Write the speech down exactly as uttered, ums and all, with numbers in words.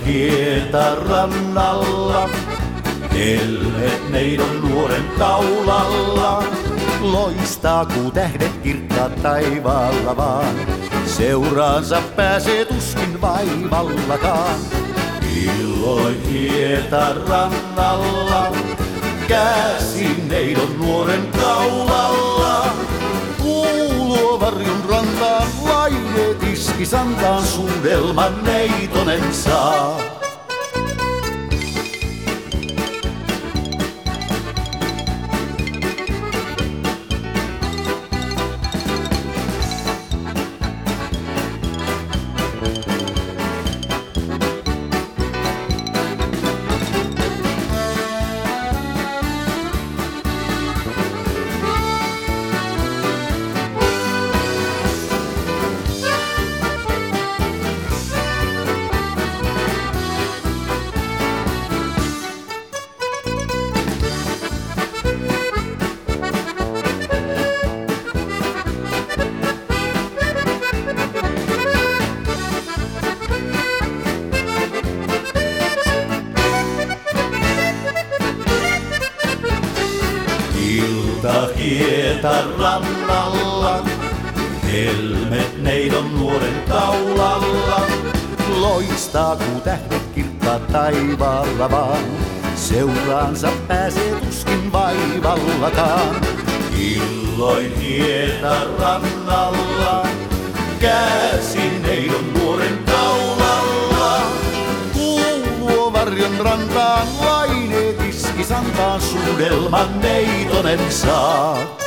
hietä rannalla, helmet neidon nuoren kaulalla. Loistaa kuu tähdet kirkkaat taivaalla vaan, seuraansa pääsee tuskin vaivallakaan. Illoin hietä rannalla, käsi neidon nuoren kaulalla. Kuuluu varjun rantaan, laineet iski santaan, suudelman neitonen saa. Ilta hietä rannalla, helmet neidon nuoren kaulalla. Loistaa kuu tähdet kirkkaat taivaalla vaan, seuraansa pääsee tuskin vaivallakaan. Illoin hietä rannalla, käsi neidon nuoren kaulalla. Kuuluu varjon rantaan, laineet iski santaan, suudelman neitonen saa.